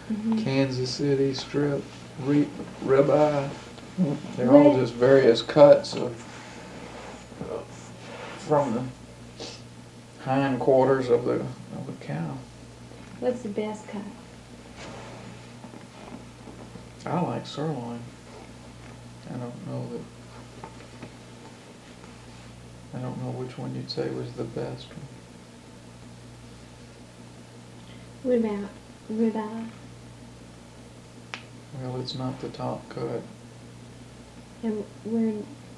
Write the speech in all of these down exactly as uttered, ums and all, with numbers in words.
Mm-hmm. Kansas City strip, re- ribeye. They're What? all just various cuts of, of from the hind quarters of the of the cow. What's the best cut? I like sirloin. I don't know that. I don't know which one you'd say was the best one. What about ribeye? Well, it's not the top cut. And where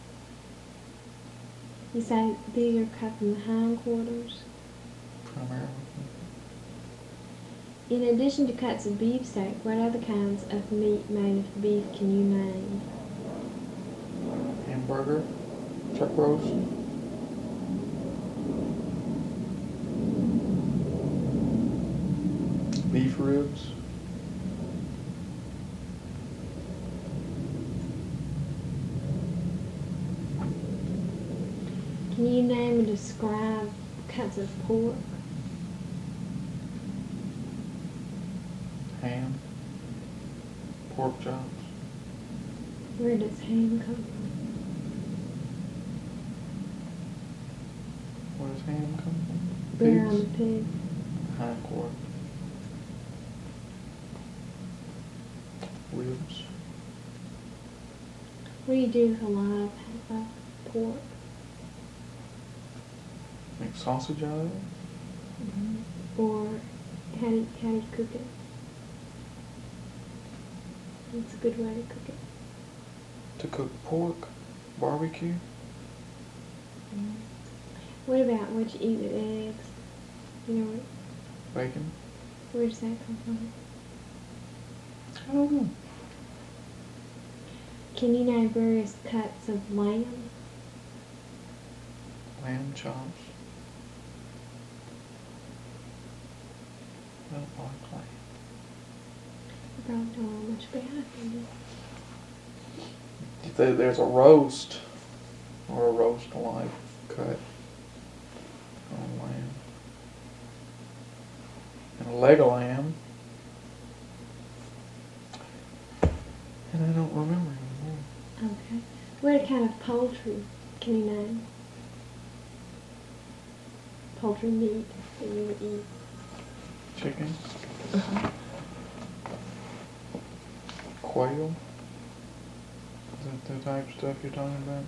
you say these are cut from the hindquarters? Primarily. In addition to cuts of beefsteak, what other kinds of meat made of beef can you name? Hamburger, chuck roast. Beef ribs. Can you name and describe cuts of pork? Ham. Pork chops. Where does ham come from? Where does ham come from? Where on Pigs. the pig? Hind quarter. Ribs. What do you do with a lot of uh, pork? Make sausage out of it. Mm-hmm. Or how do, you, how do you cook it? What's a good way to cook it? To cook pork, barbecue. Mm-hmm. What about what you eat with eggs? You know what? Bacon. Where does that come from? I don't know. Can you name various cuts of lamb? Lamb chops. I don't like lamb. I probably don't know much about it. If there- There's a roast or a roast-like cut on lamb. And a leg of lamb. And I don't remember anymore. Okay. What kind of poultry can you name? Poultry meat that you would eat. Chicken, Uh-huh. quail. Is that the type of stuff you're talking about?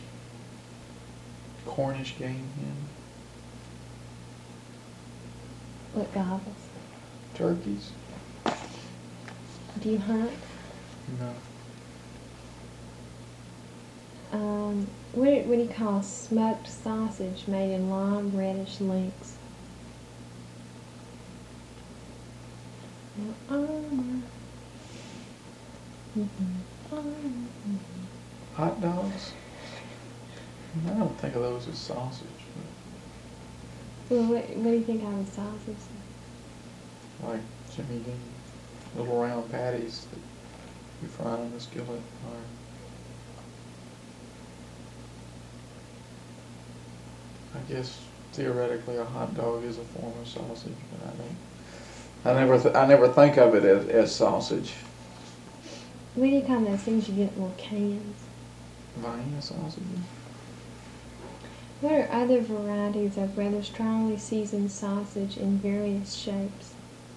Cornish game hen. What gobbles? Turkeys? Do you hunt? No. Um, what, do- what do you call smoked sausage made in long reddish links? Mm-hmm. Hot dogs? I don't think of those as sausage. Well, what, what do you think of as sausage? But like Jimmy Dean. Little round patties that you fry on the skillet. Or I guess theoretically a hot dog is a form of sausage, but I don't. I never, th- I never think of it as, as sausage. What do you call those things you get in little cans? Vienna sausages. What are other varieties of rather strongly seasoned sausage in various shapes?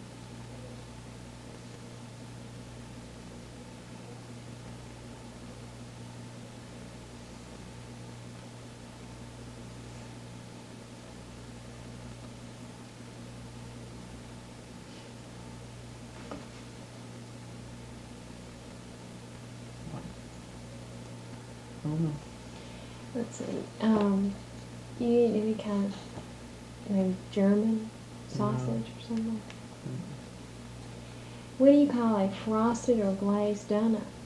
I don't know. Let's see. Um, you eat any kind of maybe German sausage No. or something? Mm. What do you call a frosted or glazed donut?